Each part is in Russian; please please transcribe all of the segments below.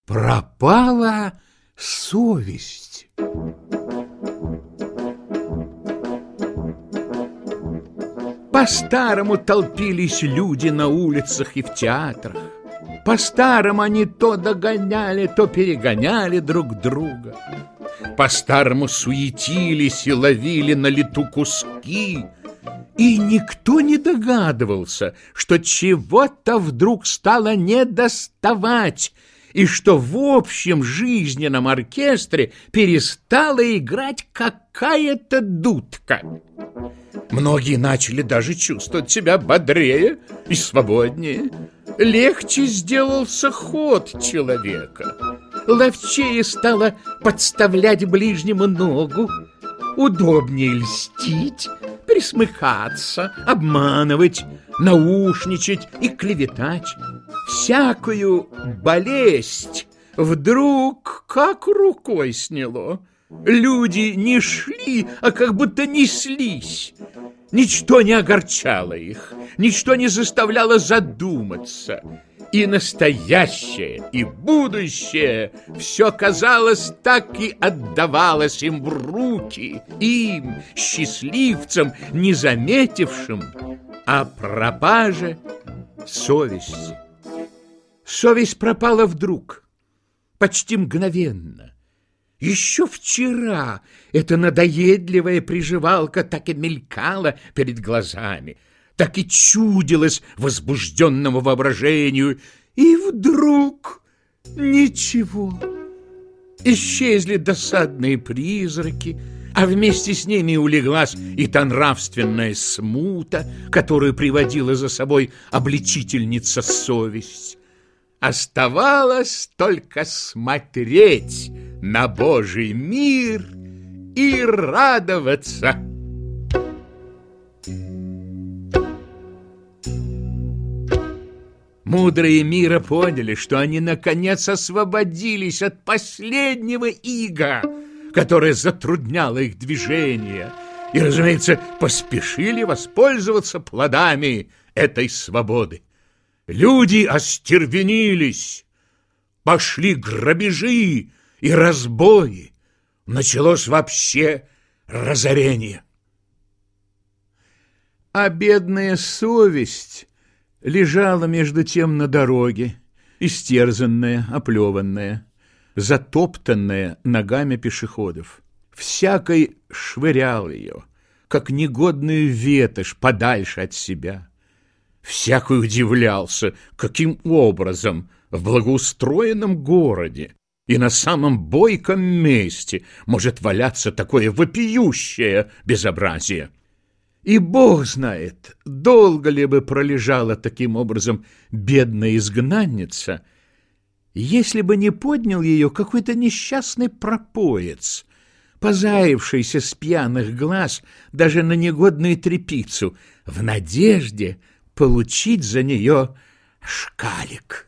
Пропала совесть. По-старому толпились люди на улицах и в театрах. По-старому они то догоняли, то перегоняли друг друга. По-старому суетились и ловили на лету куски. И никто не догадывался, что чего-то вдруг стало недоставать, и что в общем жизненном оркестре перестала играть какая-то дудка. Многие начали даже чувствовать себя бодрее и свободнее. Легче сделался ход человека. Ловчее стало подставлять ближнему ногу. Удобнее льстить, присмыкаться, обманывать, наушничать и клеветать. Всякую болезнь вдруг как рукой сняло. Люди не шли, а как будто неслись. Ничто не огорчало их, ничто не заставляло задуматься. И настоящее, и будущее все, казалось, так и отдавалось им в руки, им, счастливцам, не заметившим о пропаже совести. Совесть пропала вдруг, почти мгновенно. Еще вчера эта надоедливая приживалка так и мелькала перед глазами, так и чудилась возбужденному воображению, и вдруг ничего. Исчезли досадные призраки, а вместе с ними улеглась и та нравственная смута, которую приводила за собой обличительница совесть. Оставалось только смотреть на Божий мир и радоваться. Мудрые мира поняли, что они наконец освободились от последнего ига, которое затрудняло их движение, и, разумеется, поспешили воспользоваться плодами этой свободы. Люди остервенились, пошли грабежи и разбои, началось вообще разорение. А бедная совесть лежала между тем на дороге, истерзанная, оплеванная, затоптанная ногами пешеходов. Всякий швырял ее, как негодную ветошь, подальше от себя. Всякий удивлялся, каким образом в благоустроенном городе и на самом бойком месте может валяться такое вопиющее безобразие. И Бог знает, долго ли бы пролежала таким образом бедная изгнанница, если бы не поднял ее какой-то несчастный пропоец, позаившийся с пьяных глаз даже на негодную тряпицу, в надежде получить за нее шкалик.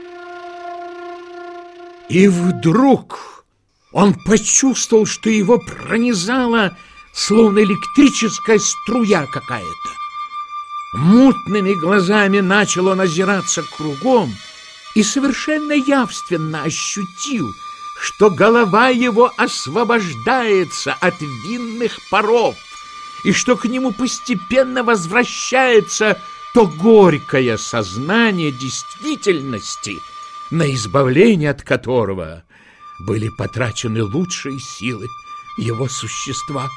И вдруг он почувствовал, что его пронизала словно электрическая струя какая-то. Мутными глазами начал он озираться кругом и совершенно явственно ощутил, что голова его освобождается от винных паров и что к нему постепенно возвращается то горькое сознание действительности, на избавление от которого были потрачены лучшие силы его существа.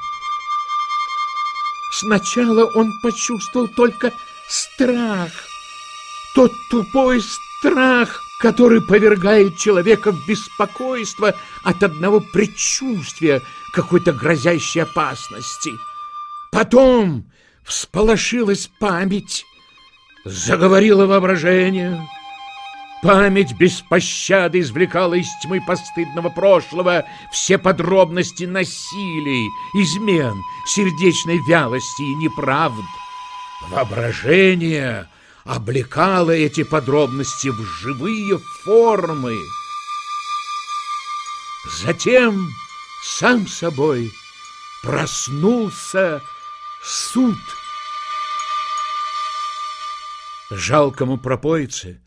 Сначала он почувствовал только страх, тот тупой страх, который повергает человека в беспокойство от одного предчувствия какой-то грозящей опасности. Потом всполошилась память, заговорило воображение. Память без пощады извлекала из тьмы постыдного прошлого все подробности насилий, измен, сердечной вялости и неправд. Воображение облекало эти подробности в живые формы. Затем сам собой проснулся суд. Жалкому пропойце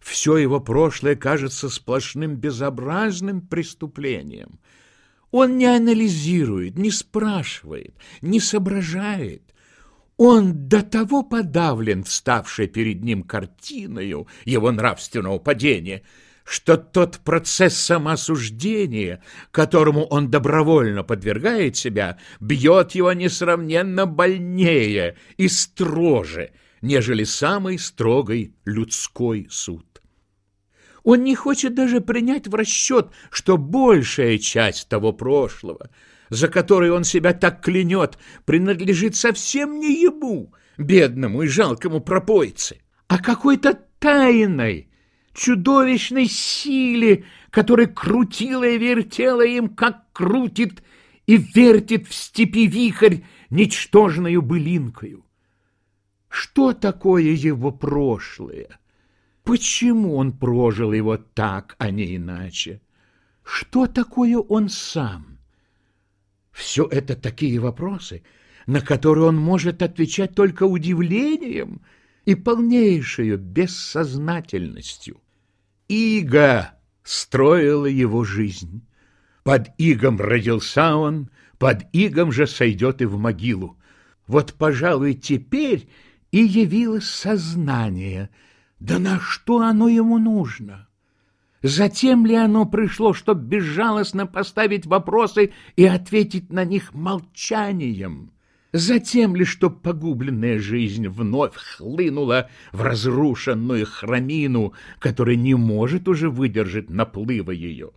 Все его прошлое кажется сплошным безобразным преступлением. Он не анализирует, не спрашивает, не соображает. Он до того подавлен вставшей перед ним картиною его нравственного падения, что тот процесс самоосуждения, которому он добровольно подвергает себя, бьет его несравненно больнее и строже, нежели самый строгий людской суд. Он не хочет даже принять в расчет, что большая часть того прошлого, за который он себя так клянет, принадлежит совсем не ему, бедному и жалкому пропойце, а какой-то тайной, чудовищной силе, которая крутила и вертела им, как крутит и вертит в степи вихрь ничтожною былинкою. Что такое его прошлое? Почему он прожил его так, а не иначе? Что такое он сам? Все это такие вопросы, на которые он может отвечать только удивлением и полнейшей бессознательностью. Иго строила его жизнь. Под игом родился он, под игом же сойдет и в могилу. Вот, пожалуй, теперь и явилось сознание. Да на что оно ему нужно? Затем ли оно пришло, чтобы безжалостно поставить вопросы и ответить на них молчанием? Затем ли, чтоб погубленная жизнь вновь хлынула в разрушенную храмину, которая не может уже выдержать наплыва ее?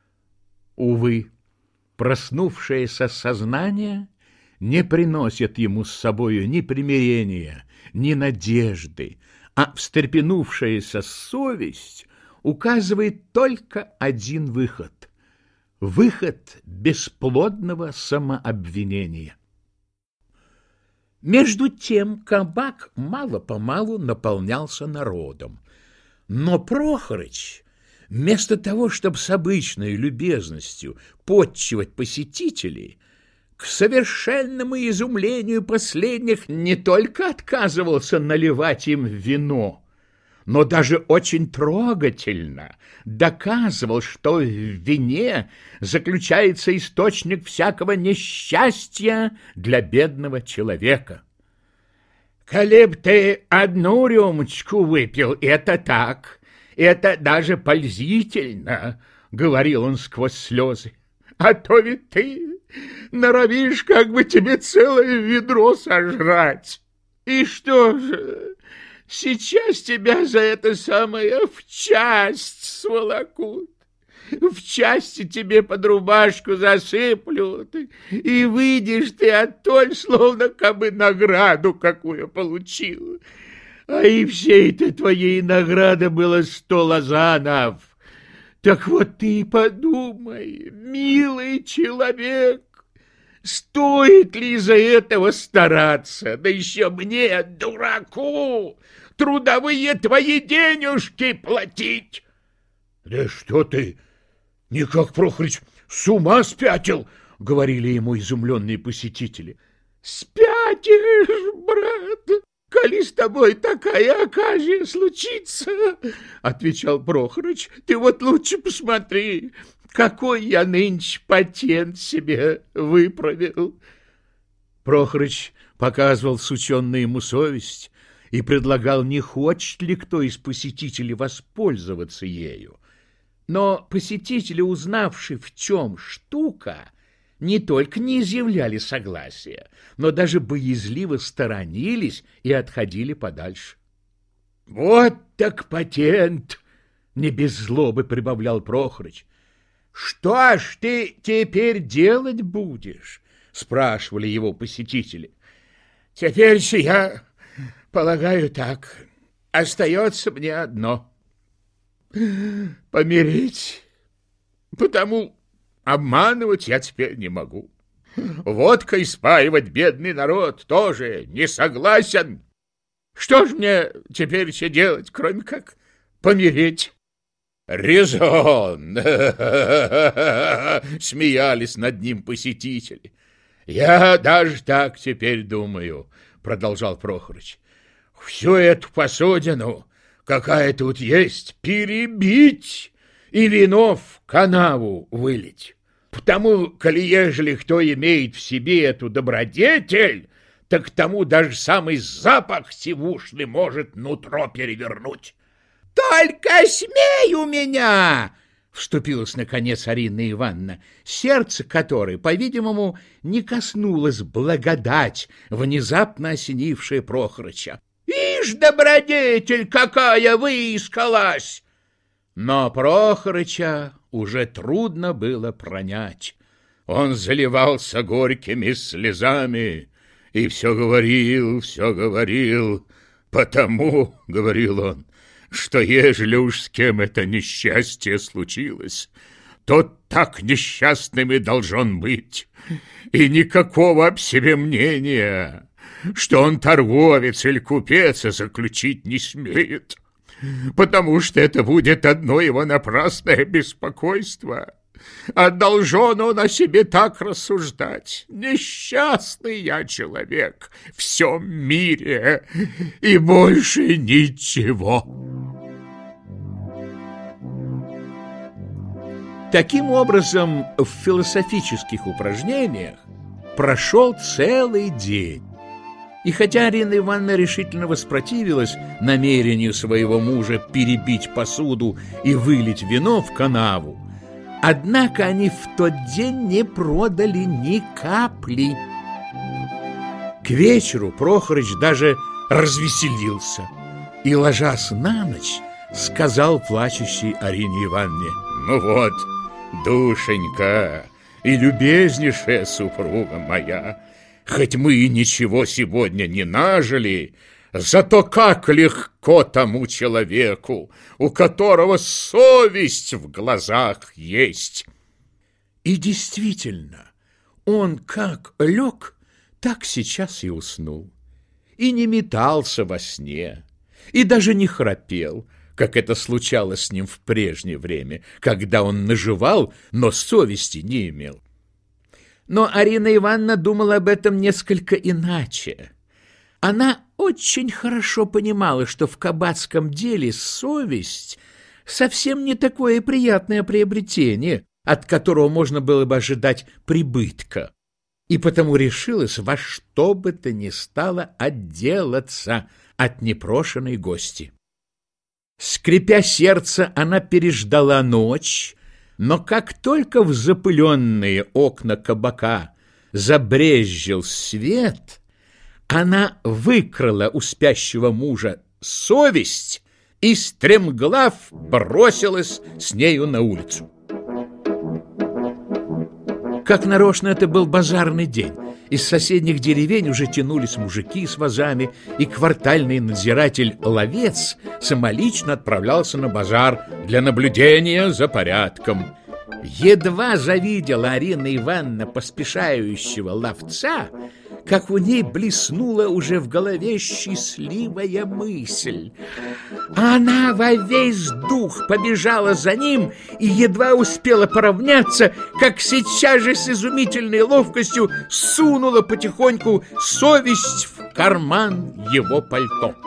Увы, проснувшееся сознание не приносит ему с собою ни примирения, ни надежды, а встрепенувшаяся совесть указывает только один выход — выход бесплодного самообвинения. Между тем кабак мало-помалу наполнялся народом, но Прохорыч, вместо того, чтобы с обычной любезностью подчивать посетителей, к совершенному изумлению последних не только отказывался наливать им вино, но даже очень трогательно доказывал, что в вине заключается источник всякого несчастья для бедного человека. «Коли б ты одну рюмочку выпил, это так, это даже пользительно», — говорил он сквозь слезы. «А то ведь ты норовишь, как бы тебе целое ведро сожрать. И что же, сейчас тебя за это самое в часть сволокут, в части тебе под рубашку засыплют, и выйдешь ты оттоль, словно кабы награду какую получил. А и всей-то твоей награды было 100 лазанов. Так вот ты подумай, милый человек, стоит ли из-за этого стараться, да еще мне, дураку, трудовые твои денежки платить?» «Да что ты, никак, Прохорыч, с ума спятил?» — говорили ему изумленные посетители. «Спятишь, брат, коли с тобой такая оказия случится, — отвечал Прохорыч, — ты вот лучше посмотри, какой я нынче патент себе выправил». Прохорыч показывал сученную ему совесть и предлагал, не хочет ли кто из посетителей воспользоваться ею. Но посетители, узнавши, в чем штука, не только не изъявляли согласия, но даже боязливо сторонились и отходили подальше. «Вот так патент!» — не без злобы прибавлял Прохорыч. «Что ж ты теперь делать будешь?» — спрашивали его посетители. «Теперь же я полагаю так. Остается мне одно — помереть, потому обманывать я теперь не могу. Водкой спаивать бедный народ тоже не согласен. Что ж мне теперь еще делать, кроме как помереть?» «Резон!» — смеялись над ним посетители. «Я даже так теперь думаю», — продолжал Прохорыч. «Всю эту посудину какая тут есть, перебить и вино в канаву вылить. Потому, коли ежели кто имеет в себе эту добродетель, так тому даже самый запах сивушный может нутро перевернуть. — Только смей у меня! — вступилась, наконец, Арина Ивановна, сердце которой, по-видимому, не коснулось благодать, внезапно осенившая Прохорыча. — Ишь, добродетель, какая выискалась! Но Прохорыча уже трудно было пронять. Он заливался горькими слезами и все говорил, потому, — говорил он, — что ежели уж с кем это несчастье случилось, то так несчастным и должен быть, и никакого об себе мнения, что он торговец или купец заключить не смеет, потому что это будет одно его напрасное беспокойство. А должен он о себе так рассуждать. Несчастный я человек в всем мире, и больше ничего. Таким образом, в философических упражнениях прошел целый день. И хотя Арина Ивановна решительно воспротивилась намерению своего мужа перебить посуду и вылить вино в канаву, однако они в тот день не продали ни капли. К вечеру Прохорыч даже развеселился и, ложась на ночь, сказал плачущей Арине Ивановне: «Ну вот, душенька и любезнейшая супруга моя, хоть мы и ничего сегодня не нажили, зато как легко тому человеку, у которого совесть в глазах есть». И действительно, он как лег, так сейчас и уснул, и не метался во сне, и даже не храпел, как это случалось с ним в прежнее время, когда он наживал, но совести не имел. Но Арина Ивановна думала об этом несколько иначе. Она очень хорошо понимала, что в кабацком деле совесть совсем не такое приятное приобретение, от которого можно было бы ожидать прибытка, и потому решилась во что бы то ни стало отделаться от непрошенной гости. Скрипя сердце, она переждала ночь, но как только в запыленные окна кабака забрезжил свет, она выкрала у спящего мужа совесть и стремглав бросилась с нею на улицу. Как нарочно, это был базарный день. Из соседних деревень уже тянулись мужики с вазами, и квартальный надзиратель Ловец самолично отправлялся на базар для наблюдения за порядком. Едва завидела Арина Ивановна поспешающего ловца, как у ней блеснула уже в голове счастливая мысль. Она во весь дух побежала за ним и едва успела поравняться, как сейчас же с изумительной ловкостью сунула потихоньку совесть в карман его пальто.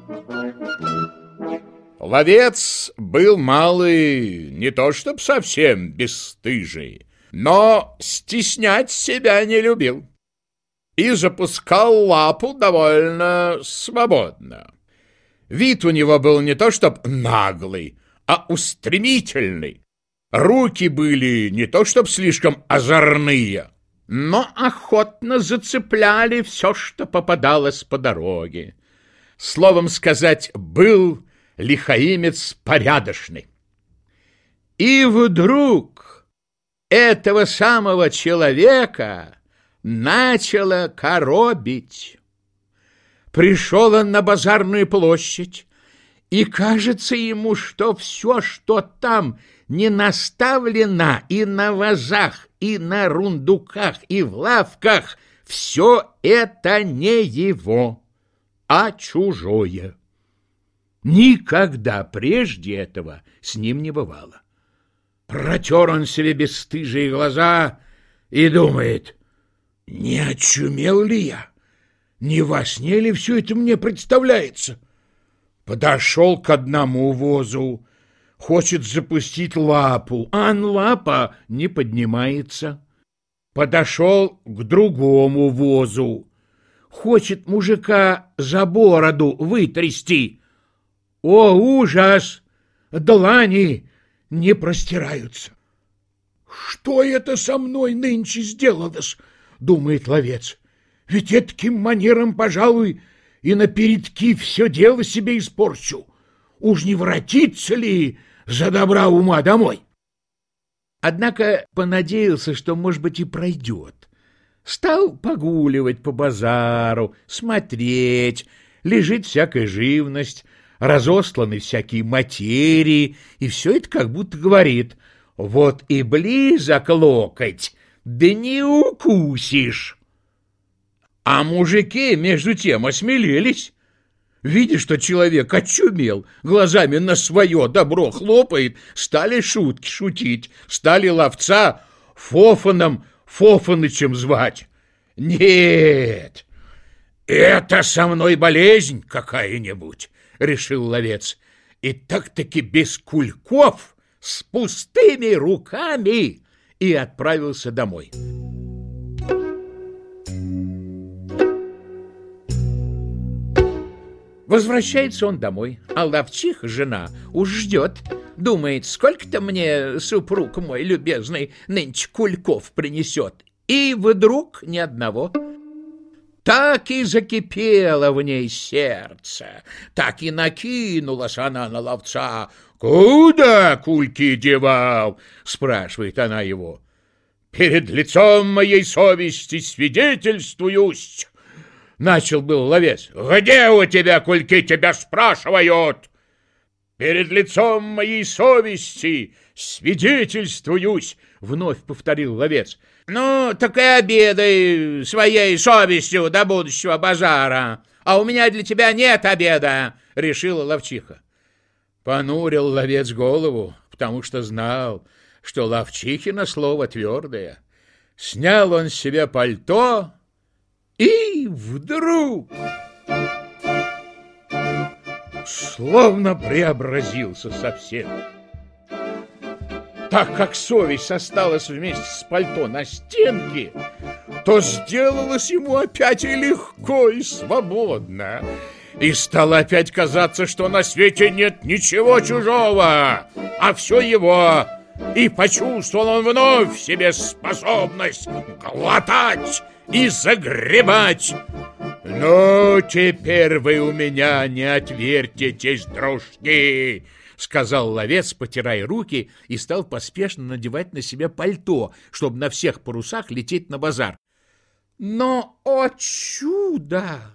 Ловец был малый, не то чтоб совсем бесстыжий, но стеснять себя не любил и запускал лапу довольно свободно. Вид у него был не то чтоб наглый, а устремительный. Руки были не то чтоб слишком озорные, но охотно зацепляли все, что попадалось по дороге. Словом сказать, был лихаимец порядочный. И вдруг этого самого человека начало коробить. Пришел он на базарную площадь, и кажется ему, что все, что там не наставлено и на вазах, и на рундуках, и в лавках, все это не его, а чужое. Никогда прежде этого с ним не бывало. Протер он себе бесстыжие глаза и думает: не очумел ли я? Не во сне ли все это мне представляется? Подошел к одному возу, хочет запустить лапу, а лапа не поднимается. Подошел к другому возу, хочет мужика за бороду вытрясти. О, ужас! Длани не простираются. «Что это со мной нынче сделалось?» — думает ловец. «Ведь этаким манером, пожалуй, и напередки все дело себе испорчу. Уж не воротиться ли за добра ума домой?» Однако понадеялся, что, может быть, и пройдет. Стал погуливать по базару, смотреть, лежит всякая живность, разосланы всякие материи, и все это как будто говорит: вот и близок локоть, да не укусишь. А мужики, между тем, осмелелись. Видя, что человек очумел, глазами на свое добро хлопает, стали шутки шутить, стали ловца Фофаном Фофанычем звать. «Нет, это со мной болезнь какая-нибудь», — решил ловец, и так-таки без кульков, с пустыми руками, и отправился домой. Возвращается он домой, а ловчиха, жена, уж ждет, думает, сколько-то мне супруг мой любезный нынче кульков принесет, и вдруг ни одного. Так и закипело в ней сердце, так и накинулась она на ловца. «Куда кульки девал?» — спрашивает она его. «Перед лицом моей совести свидетельствуюсь». Начал был ловец. «Где у тебя кульки, тебя спрашивают?» «Перед лицом моей совести свидетельствуюсь», — вновь повторил ловец. «Ну, так и обедай своей совестью до будущего базара, а у меня для тебя нет обеда», — решила ловчиха. Понурил ловец голову, потому что знал, что ловчихино слово твердое. Снял он с себя пальто и вдруг словно преобразился совсем. Так как совесть осталась вместе с пальто на стенке, то сделалось ему опять и легко, и свободно, и стало опять казаться, что на свете нет ничего чужого, а все его, и почувствовал он вновь в себе способность глотать и загребать. «Ну, теперь вы у меня не отвертитесь, дружки», — сказал ловец, потирая руки, и стал поспешно надевать на себя пальто, чтобы на всех парусах лететь на базар. Но, о чудо!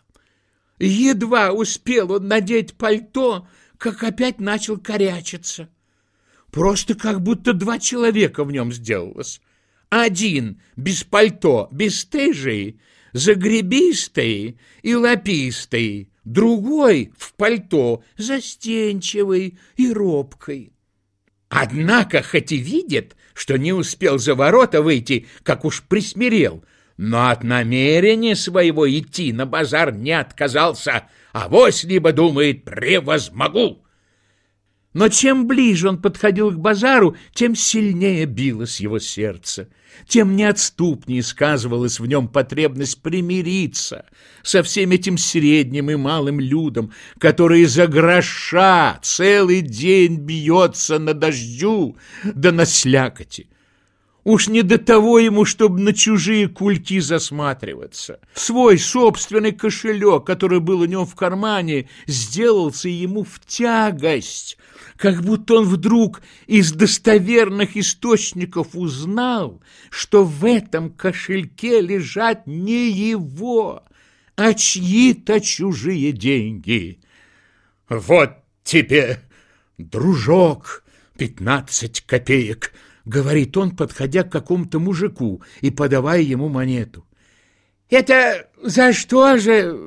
Едва успел он надеть пальто, как опять начал корячиться. Просто как будто два человека в нем сделалось. Один без пальто, бесстыжий, загребистый и лапистый, другой в пальто застенчивый и робкой. Однако, хоть и видит, что не успел за ворота выйти, как уж присмирел, но от намерения своего идти на базар не отказался, авось либо думает «превозмогу». Но чем ближе он подходил к базару, тем сильнее билось его сердце, тем неотступнее сказывалась в нем потребность примириться со всем этим средним и малым людом, который за гроша целый день бьется на дождю да на слякоти. Уж не до того ему, чтобы на чужие кульки засматриваться. Свой собственный кошелек, который был у него в кармане, сделался ему в тягость, как будто он вдруг из достоверных источников узнал, что в этом кошельке лежат не его, а чьи-то чужие деньги. «Вот тебе, дружок, 15 копеек», — говорит он, подходя к какому-то мужику и подавая ему монету. «Это за что же,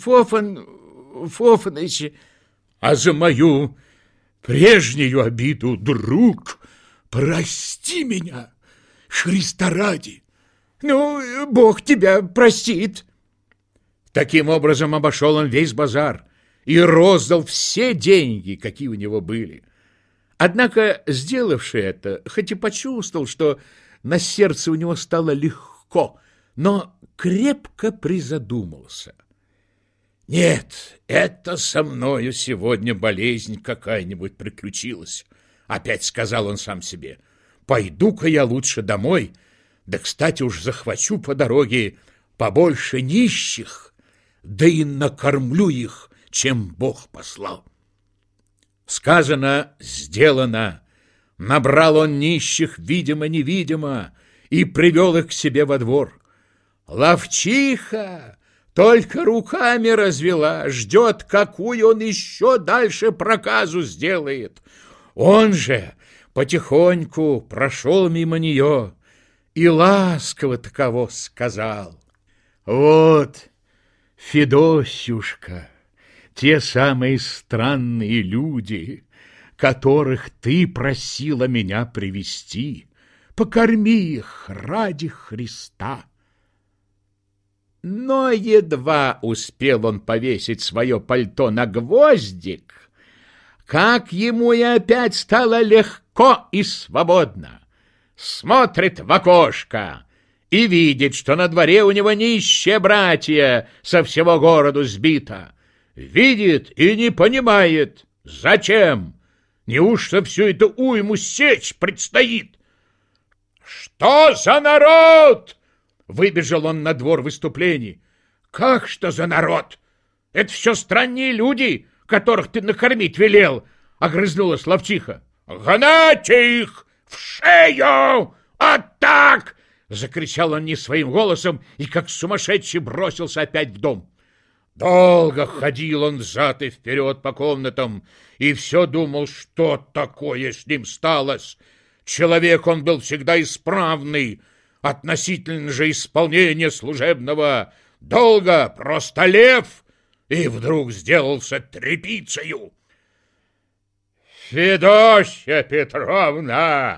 Фофаныч?» «А за мою прежнюю обиду, друг, прости меня, Христа ради». «Ну, Бог тебя простит». Таким образом обошел он весь базар и роздал все деньги, какие у него были. Однако, сделавший это, хоть и почувствовал, что на сердце у него стало легко, но крепко призадумался. «Нет, это со мною сегодня болезнь какая-нибудь приключилась», — опять сказал он сам себе. «Пойду-ка я лучше домой, да, кстати, уж захвачу по дороге побольше нищих, да и накормлю их, чем Бог послал». Сказано, сделано. Набрал он нищих, видимо-невидимо, и привел их к себе во двор. Ловчиха только руками развела, ждет, какую он еще дальше проказу сделает. Он же потихоньку прошел мимо нее и ласково таково сказал: «Вот, Федосюшка, те самые странные люди, которых ты просила меня привести, покорми их ради Христа». Но едва успел он повесить свое пальто на гвоздик, как ему и опять стало легко и свободно. Смотрит в окошко и видит, что на дворе у него нищие братья со всего города сбито. Видит и не понимает, зачем. Неужто всю эту уйму сечь предстоит? «Что за народ?» Выбежал он на двор выступлений. «Как что за народ? Это все странные люди, которых ты накормить велел», — огрызнулась ловчиха. «Гнать их в шею! Вот так!» — закричал он не своим голосом и, как сумасшедший, бросился опять в дом. Долго ходил он взад и вперед по комнатам и все думал, что такое с ним сталось. Человек он был всегда исправный, относительно же исполнения служебного, долго просто лев, и вдруг сделался тряпицею. «Федосья Петровна,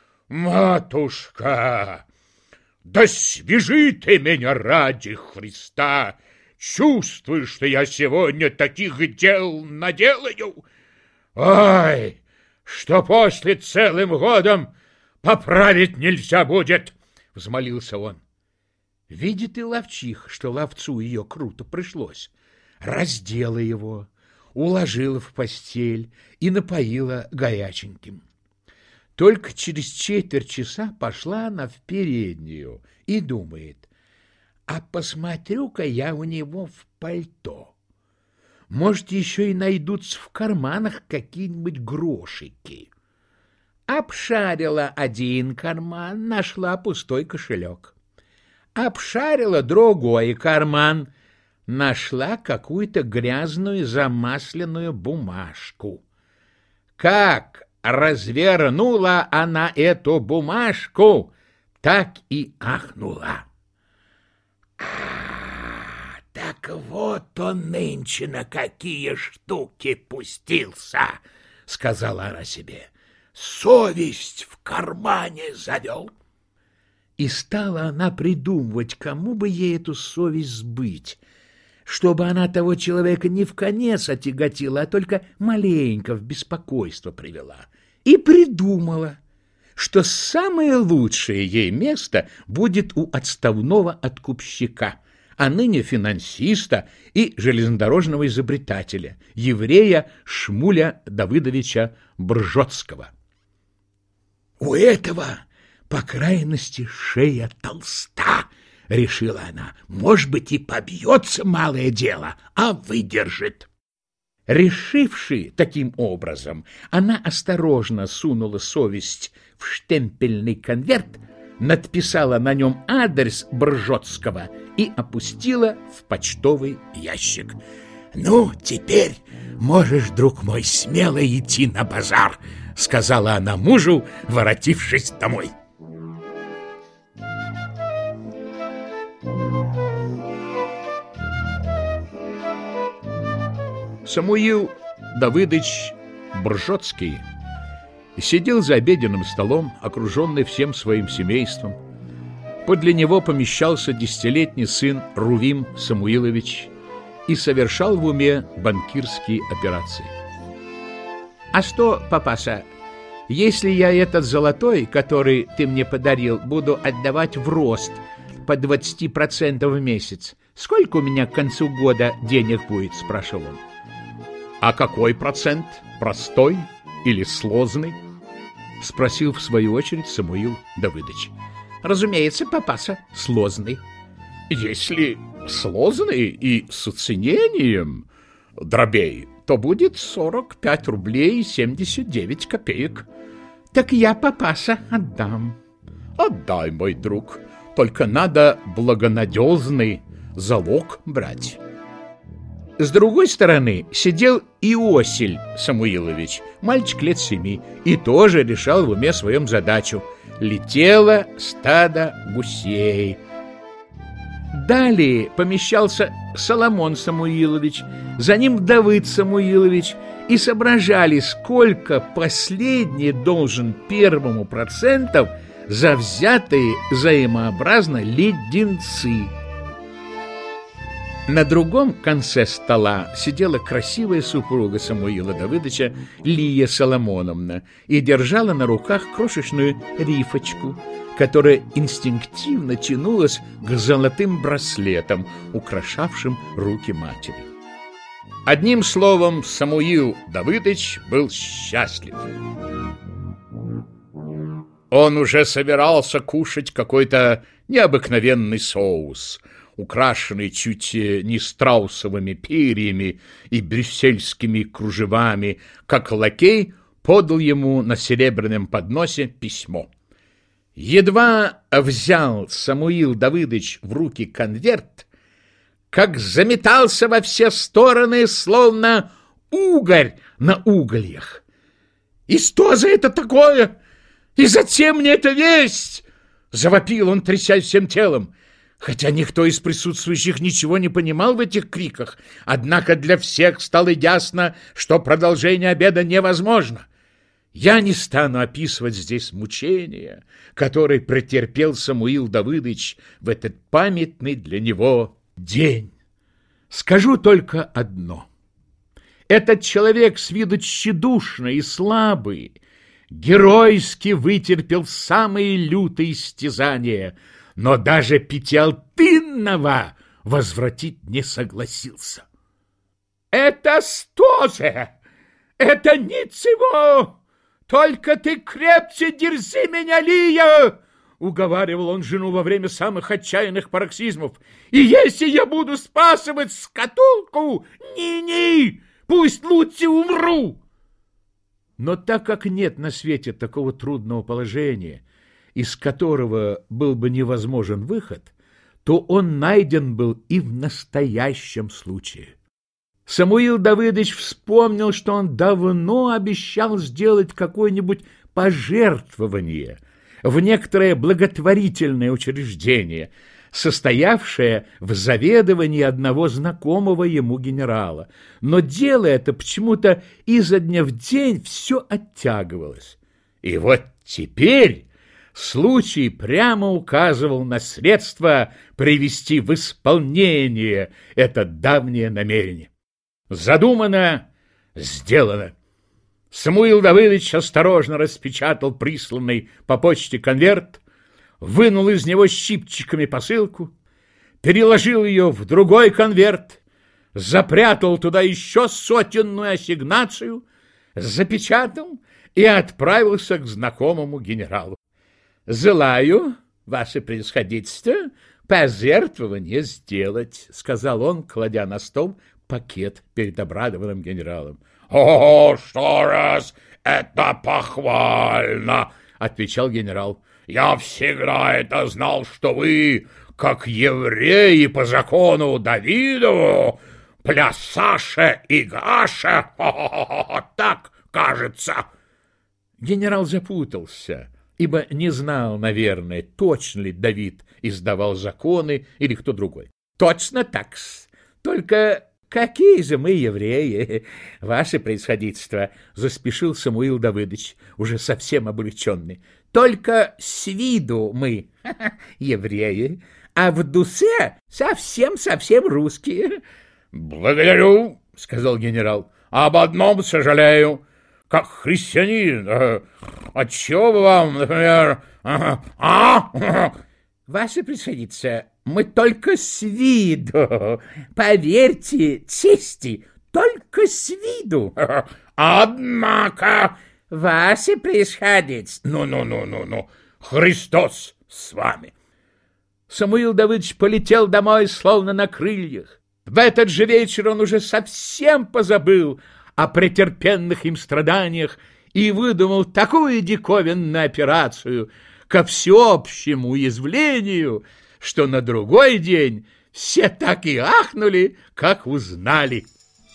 матушка, да свяжи ты меня ради Христа! Чувствую, что я сегодня таких дел наделаю. Ай, что после целым годом поправить нельзя будет!» — взмолился он. Видит и ловчиха, что ловцу ее круто пришлось. Раздела его, уложила в постель и напоила горяченьким. Только через четверть часа пошла она в переднюю и думает: а посмотрю-ка я у него в пальто. Может, еще и найдутся в карманах какие-нибудь грошики. Обшарила один карман, нашла пустой кошелек. Обшарила другой карман, нашла какую-то грязную замасленную бумажку. Как развернула она эту бумажку, так и ахнула. Так вот он нынче на какие штуки пустился, — сказала она себе. Совесть в кармане завел. И стала она придумывать, кому бы ей эту совесть сбыть, чтобы она того человека не в конец отяготила, а только маленько в беспокойство привела. И придумала, что самое лучшее ей место будет у отставного откупщика, а ныне финансиста и железнодорожного изобретателя, еврея Шмуля Давыдовича Бржоцкого. «У этого, по крайности, шея толста, — решила она, — может быть, и побьется малое дело, а выдержит». Решивши таким образом, она осторожно сунула совесть в штемпельный конверт, надписала на нем адрес Бржоцкого и опустила в почтовый ящик. «Ну, теперь можешь, друг мой, смело идти на базар», — сказала она мужу, воротившись домой. Самуил Давыдович Бржоцкий сидел за обеденным столом, окруженный всем своим семейством. Подле него помещался 10-летний сын Рувим Самуилович и совершал в уме банкирские операции. А что, папаша, если я этот золотой, который ты мне подарил, буду отдавать в рост по 20% в месяц, сколько у меня к концу года денег будет, спрашивал он. А какой процент? Простой или сложный? Спросил в свою очередь Самуил Давыдович. Разумеется, папаша, сложный. Если сложный и с оценением дробей, то будет 45 рублей 79 копеек. Так я, папаша, отдам. Отдай, мой друг, только надо благонадежный залог брать. С другой стороны сидел Иосиль Самуилович, мальчик лет 7, и тоже решал в уме своем задачу. Летело стадо гусей. Далее помещался Соломон Самуилович, за ним Давыд Самуилович, и соображали, сколько последний должен первому процентов за взятые взаимообразно леденцы. На другом конце стола сидела красивая супруга Самуила Давыдовича Лия Соломоновна и держала на руках крошечную рифочку, которая инстинктивно тянулась к золотым браслетам, украшавшим руки матери. Одним словом, Самуил Давыдович был счастлив. Он уже собирался кушать какой-то необыкновенный соус, украшенный чуть не страусовыми перьями и брюссельскими кружевами, как лакей подал ему на серебряном подносе письмо. Едва взял Самуил Давыдович в руки конверт, как заметался во все стороны, словно угорь на угольях. «И что за это такое? И зачем мне эта весть?» — завопил он, трясясь всем телом. Хотя никто из присутствующих ничего не понимал в этих криках, однако для всех стало ясно, что продолжение обеда невозможно. Я не стану описывать здесь мучения, которые претерпел Самуил Давыдович в этот памятный для него день. Скажу только одно. Этот человек с виду тщедушный и слабый геройски вытерпел самые лютые истязания, но даже пятиалтынного возвратить не согласился. «Это что же? Это ничего! Только ты крепче дерзи меня, Лия!» — уговаривал он жену во время самых отчаянных пароксизмов. «И если я буду спасывать скатулку, ни-ни, пусть лучше умру!» Но так как нет на свете такого трудного положения, из которого был бы невозможен выход, то он найден был и в настоящем случае. Самуил Давыдович вспомнил, что он давно обещал сделать какое-нибудь пожертвование в некоторое благотворительное учреждение, состоявшее в заведовании одного знакомого ему генерала. Но дело это почему-то изо дня в день все оттягивалось. И вот теперь случай прямо указывал на средства привести в исполнение это давнее намерение. Задумано, сделано. Самуил Давыдович осторожно распечатал присланный по почте конверт, вынул из него щипчиками посылку, переложил ее в другой конверт, запрятал туда еще сотенную ассигнацию, запечатал и отправился к знакомому генералу. «Желаю, ваше превосходительство, пожертвование сделать», — сказал он, кладя на стол пакет перед обрадованным генералом. «О, что раз, это похвально!» — отвечал генерал. «Я всегда это знал, что вы, как евреи по закону Давидову, плясаше и гаше, так кажется». Генерал запутался, ибо не знал, наверное, точно ли Давид издавал законы или кто другой. «Точно так-с. Только какие же мы евреи, ваше превосходительство!» — заспешил Самуил Давыдович, уже совсем облегченный. «Только с виду мы евреи, а в душе совсем-совсем русские. Благодарю, сказал генерал. Об одном сожалею. Как христианин, отчего бы вам, например... Ваше превосходительство, мы только с виду, поверьте чести, только с виду. Однако... Ваше превосходительство. Ну, Христос с вами. Самуил Давыдович полетел домой, словно на крыльях. В этот же вечер он уже совсем позабыл о претерпенных им страданиях и выдумал такую диковинную операцию ко всеобщему уязвлению, что на другой день все так и ахнули, как узнали.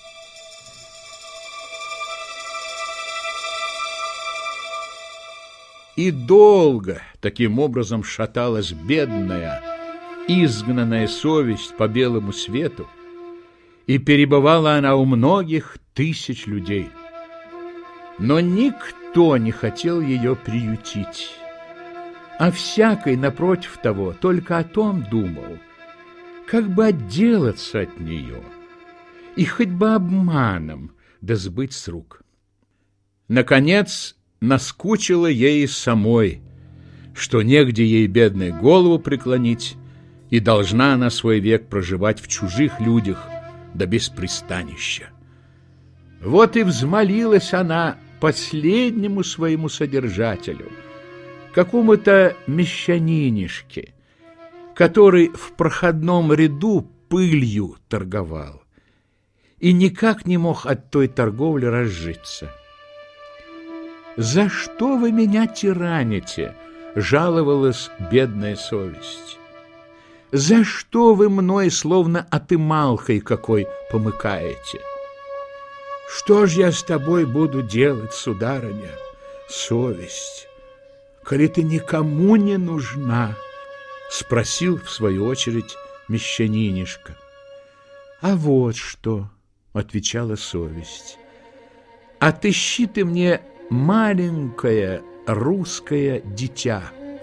И долго таким образом шаталась бедная, изгнанная совесть по белому свету, и перебывала она у многих тысяч людей. Но никто не хотел ее приютить, а всякий, напротив того, только о том думал, как бы отделаться от нее и хоть бы обманом да сбыть с рук. Наконец, наскучило ей самой, что негде ей, бедной, голову преклонить, и должна она свой век проживать в чужих людях да без пристанища. Вот и взмолилась она последнему своему содержателю, какому-то мещанинишке, который в проходном ряду пылью торговал и никак не мог от той торговли разжиться. «За что вы меня тираните?» — жаловалась бедная совесть. «За что вы мной, словно отымалкой какой, помыкаете? Что ж я с тобой буду делать, сударыня, совесть, коли ты никому не нужна?» — спросил в свою очередь мещанинишка. «А вот что», — отвечала совесть, — «отыщи ты мне маленькое русское дитя.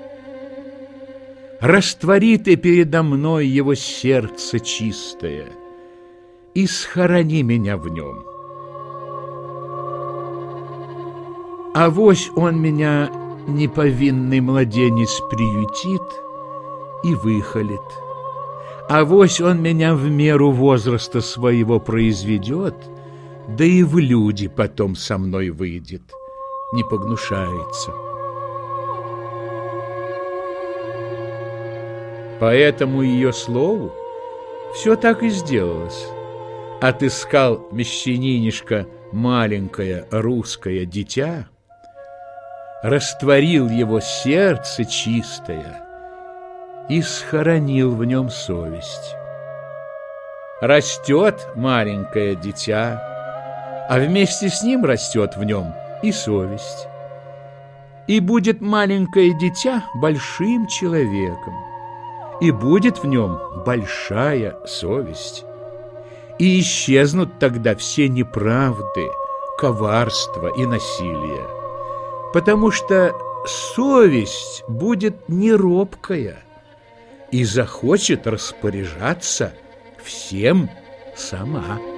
Раствори ты передо мной его сердце чистое и схорони меня в нем. Авось он меня, неповинный младенец, приютит и выхолит. Авось он меня в меру возраста своего произведет, да и в люди потом со мной выйдет, не погнушается. По этому ее слову все так и сделалось. Отыскал мещанинишка маленькое русское дитя, растворил его сердце чистое и схоронил в нем совесть. Растет маленькое дитя, а вместе с ним растет в нем и совесть. И будет маленькое дитя большим человеком, и будет в нем большая совесть. И исчезнут тогда все неправды, коварство и насилие, потому что совесть будет не робкая и захочет распоряжаться всем сама.